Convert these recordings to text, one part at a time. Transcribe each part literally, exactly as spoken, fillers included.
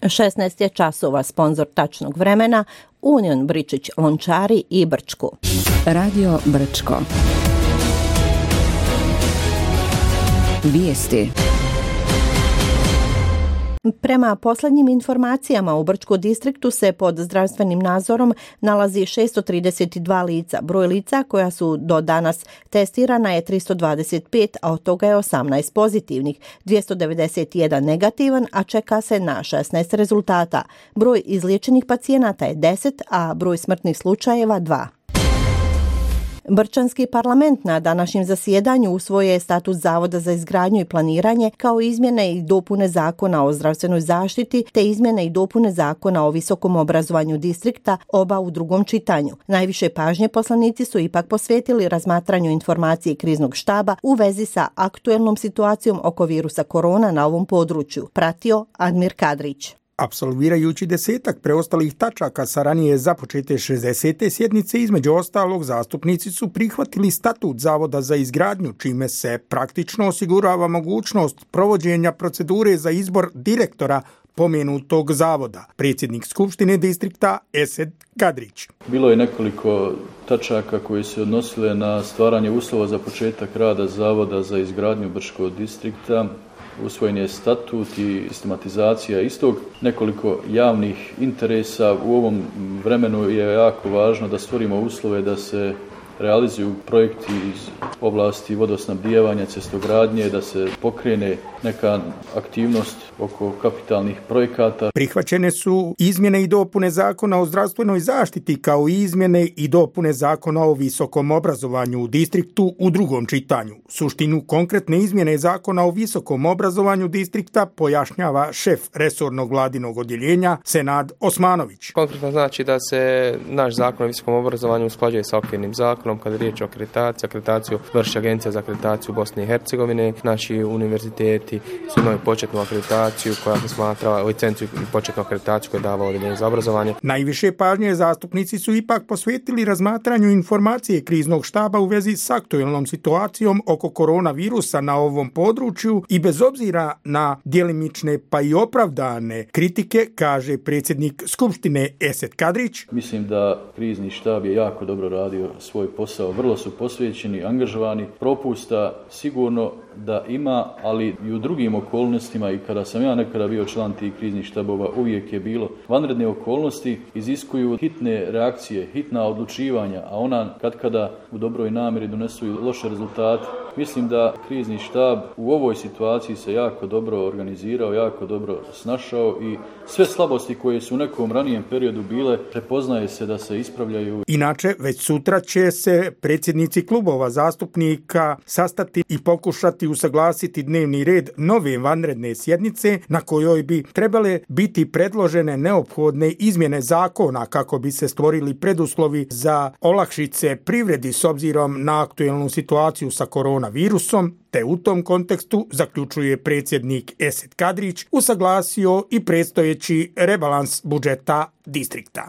šesnaest je časova, sponzor tačnog vremena Union Bričić Lončari i Brčko. Radio Brčko. Vijesti. Prema posljednjim informacijama u Brčko distriktu se pod zdravstvenim nadzorom nalazi šesto trideset dva lica. Broj lica koja su do danas testirana je tristo dvadeset pet, a od toga je osamnaest pozitivnih, dvjesto devedeset jedan negativan, a čeka se na šesnaest rezultata. Broj izliječenih pacijenata je deset, a broj smrtnih slučajeva dva. Brčanski parlament na današnjem zasjedanju usvojio je statut Zavoda za izgradnju i planiranje kao izmjene i dopune Zakona o zdravstvenoj zaštiti te izmjene i dopune Zakona o visokom obrazovanju distrikta, oba u drugom čitanju. Najviše pažnje poslanici su ipak posvetili razmatranju informacije kriznog štaba u vezi sa aktuelnom situacijom oko virusa korona na ovom području, pratio Admir Kadrić. Apsolvirajući desetak preostalih tačaka sa ranije započete šezdesete sjednice, između ostalog zastupnici su prihvatili statut Zavoda za izgradnju, čime se praktično osigurava mogućnost provođenja procedure za izbor direktora pomenutog zavoda. Predsjednik Skupštine distrikta Esed Kadrić. Bilo je nekoliko tačaka koje se odnosile na stvaranje uslova za početak rada Zavoda za izgradnju Brčkog distrikta. Usvojen je statut i sistematizacija istog. Nekoliko javnih interesa. U ovom vremenu je jako važno da stvorimo uslove da se realizuju projekti iz oblasti vodosnabdijevanja, cestogradnje, da se pokrene neka aktivnost oko kapitalnih projekata. Prihvaćene su izmjene i dopune Zakona o zdravstvenoj zaštiti kao i izmjene i dopune Zakona o visokom obrazovanju u distriktu u drugom čitanju. Suštinu konkretne izmjene Zakona o visokom obrazovanju distrikta pojašnjava šef resornog vladinog odjeljenja Senad Osmanović. Konkretno znači da se naš Zakon o visokom obrazovanju usklađuje sa okvirnim zakonom kada je riječ o akreditaciji. Akreditaciju vrši Agencija za akreditaciju Bosne i Hercegovine. Naši univerziteti su imali početnu akreditaciju koja se smatrala licencu i početnu akreditaciju koja je dala odjeljenje za obrazovanje. Najviše pažnje zastupnici su ipak posvetili razmatranju informacije kriznog štaba u vezi s aktuelnom situacijom oko koronavirusa na ovom području i bez obzira na djelimične pa i opravdane kritike, kaže predsjednik Skupštine Esed Kadrić. Mislim da krizni štab je jako dobro radio svoj posao, vrlo su posvećeni, angažovani, propusta sigurno da ima, ali i u drugim okolnostima i kada sam ja nekada bio član tih kriznih štabova uvijek je bilo. Vanredne okolnosti iziskuju hitne reakcije, hitna odlučivanja, a ona katkada u dobroj namjeri donesu i loše rezultate. Mislim da krizni štab u ovoj situaciji se jako dobro organizirao, jako dobro snašao i sve slabosti koje su u nekom ranijem periodu bile prepoznaje se da se ispravljaju. Inače, već sutra će se predsjednici klubova zastupnika sastati i pokušati usaglasiti dnevni red nove vanredne sjednice na kojoj bi trebale biti predložene neophodne izmjene zakona kako bi se stvorili preduslovi za olakšice privredi s obzirom na aktuelnu situaciju sa koronavirusom, te u tom kontekstu, zaključuje predsjednik Esed Kadrić, usaglasio i predstojeći rebalans budžeta distrikta.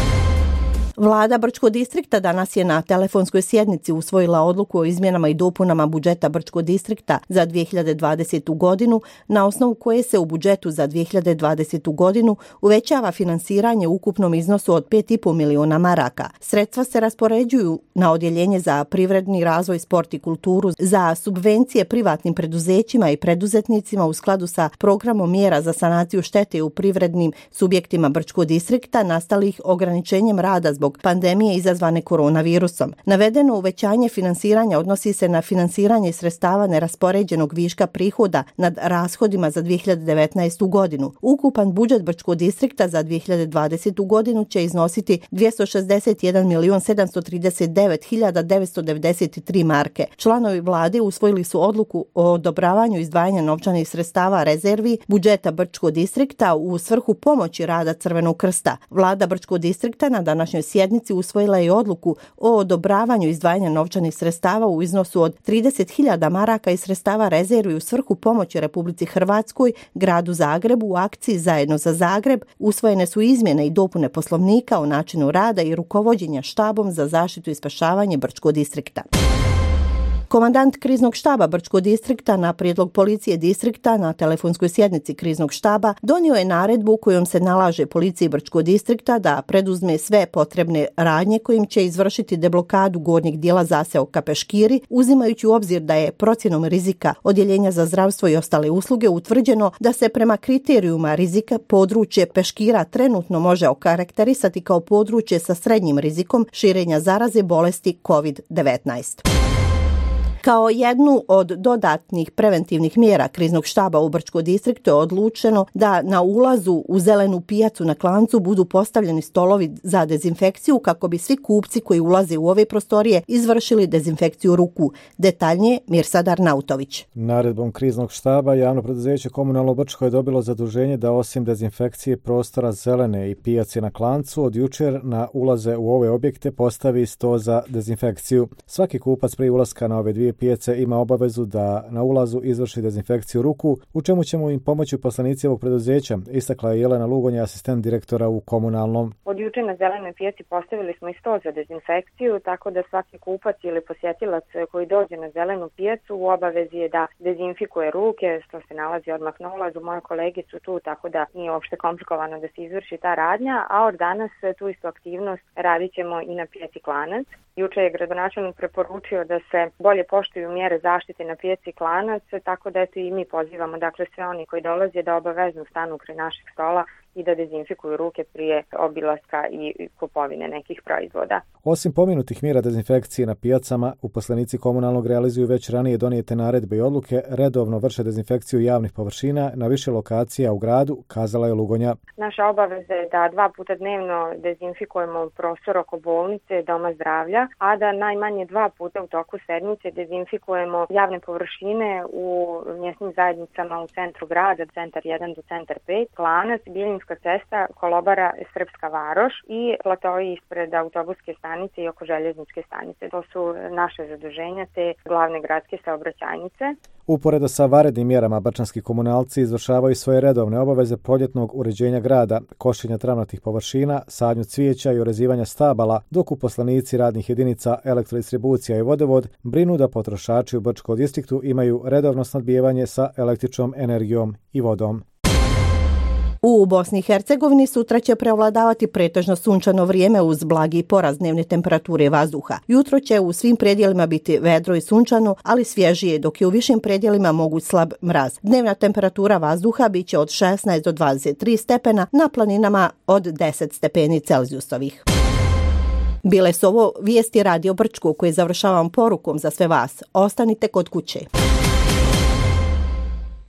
Vlada Brčkog distrikta danas je na telefonskoj sjednici usvojila odluku o izmjenama i dopunama budžeta Brčkog distrikta za dvije hiljade dvadesetu godinu, na osnovu koje se u budžetu za dvije hiljade dvadesetu godinu uvećava finansiranje u ukupnom iznosu od pet i pol miliona maraka. Sredstva se raspoređuju na odjeljenje za privredni razvoj, sport i kulturu, za subvencije privatnim preduzećima i preduzetnicima u skladu sa programom mjera za sanaciju štete u privrednim subjektima Brčkog distrikta nastalih ograničenjem rada zbog pandemije izazvane koronavirusom. Navedeno uvećanje finansiranja odnosi se na finansiranje sredstava neraspoređenog viška prihoda nad rashodima za dvije hiljade devetnaestu godinu. Ukupan budžet Brčkog distrikta za dvije hiljade dvadesetu godinu će iznositi dvjesto šezdeset jedan milion sedamsto trideset devet hiljada devetsto devedeset tri marke. Članovi vlade usvojili su odluku o odobravanju izdvajanja novčanih sredstava rezervi budžeta Brčkog distrikta u svrhu pomoći rada Crvenog krsta. Vlada Brčkog distrikta na današnjoj sjednici usvojila je odluku o odobravanju izdvajanja novčanih sredstava u iznosu od trideset hiljada maraka iz sredstava rezervi u svrhu pomoći Republici Hrvatskoj, gradu Zagrebu u akciji Zajedno za Zagreb. Usvojene su izmjene i dopune poslovnika o načinu rada i rukovođenja štabom za zaštitu i spašavanje Brčkog distrikta. Komandant kriznog štaba Brčkog distrikta na prijedlog policije distrikta na telefonskoj sjednici kriznog štaba donio je naredbu kojom se nalaže policiji Brčkog distrikta da preduzme sve potrebne radnje kojim će izvršiti deblokadu gornjeg dijela zaseoka Peškiri, uzimajući u obzir da je procjenom rizika Odjeljenja za zdravstvo i ostale usluge utvrđeno da se prema kriterijuma rizika područje Peškira trenutno može okarakterisati kao područje sa srednjim rizikom širenja zaraze bolesti kovid devetnaest. Kao jednu od dodatnih preventivnih mjera kriznog štaba u Brčkom distriktu je odlučeno da na ulazu u zelenu pijacu na Klancu budu postavljeni stolovi za dezinfekciju kako bi svi kupci koji ulaze u ove prostorije izvršili dezinfekciju ruku. Detaljnije Mirsadar Nautović. Naredbom kriznog štaba javno preduzeće Komunalno Brčko je dobilo zaduženje da osim dezinfekcije prostora zelene i pijace na Klancu od jučer na ulaze u ove objekte postavi sto za dezinfekciju. Svaki kupac prije ulaska na ove dvije pijace ima obavezu da na ulazu izvrši dezinfekciju ruku, u čemu ćemo im pomoći poslanici ovog preduzeća, istakla je Jelena Lugonja, asistent direktora u Komunalnom. Od juče na zelenoj pijaci postavili smo i sto za dezinfekciju, tako da svaki kupac ili posjetilac koji dođe na zelenu pijacu u obavezi je da dezinfikuje ruke, što se nalazi odmah na ulazu. Moje kolege su tu, tako da nije uopšte komplikovano da se izvrši ta radnja, a od danas tu istu aktivnost radit ćemo i na pijaci Klanac. Juče je gradonačelnik preporučio da se bolje poštuju mjere zaštite na pijaci Klanac, tako da eto i mi pozivamo dakle sve oni koji dolaze da obavezno stanu kraj našeg stola i da dezinfikuju ruke prije obilaska i kupovine nekih proizvoda. Osim pomenutih mjera dezinfekcije na pijacama, uposlenici Komunalnog realizuju već ranije donijete naredbe i odluke, redovno vrše dezinfekciju javnih površina na više lokacija u gradu, kazala je Lugonja. Naša obaveza je da dva puta dnevno dezinfikujemo prostor oko bolnice, doma zdravlja, a da najmanje dva puta u toku sedmice dezinfikujemo javne površine u mjesnim zajednicama u centru grada, centar jedan do centar pet, Klanac, Bijeljinska cesta, Kolobara, Srpska Varoš i platoji ispred autobuske stanice i oko željezničke stanice. To su naše zaduženja te glavne gradske saobraćajnice. Uporedo sa vanrednim mjerama brčanski komunalci izvršavaju svoje redovne obaveze proljetnog uređenja grada, košenja travnatih površina, sadnju cvijeća i urezivanja stabala, dok uposlenici radnih jedinica Elektrodistribucija i Vodovod brinu da potrošači u Brčkom distriktu imaju redovno snabdijevanje sa električnom energijom i vodom. U Bosni i Hercegovini sutra će prevladavati pretežno sunčano vrijeme uz blagi porast dnevne temperature vazduha. Jutro će u svim predjelima biti vedro i sunčano, ali svježije, dok je u višim predjelima moguć slab mraz. Dnevna temperatura vazduha bit će od šesnaest do dvadeset tri stepena, na planinama od deset stepeni Celzijusovih. Bile su ovo vijesti Radio Brčko koje završavam porukom za sve vas. Ostanite kod kuće.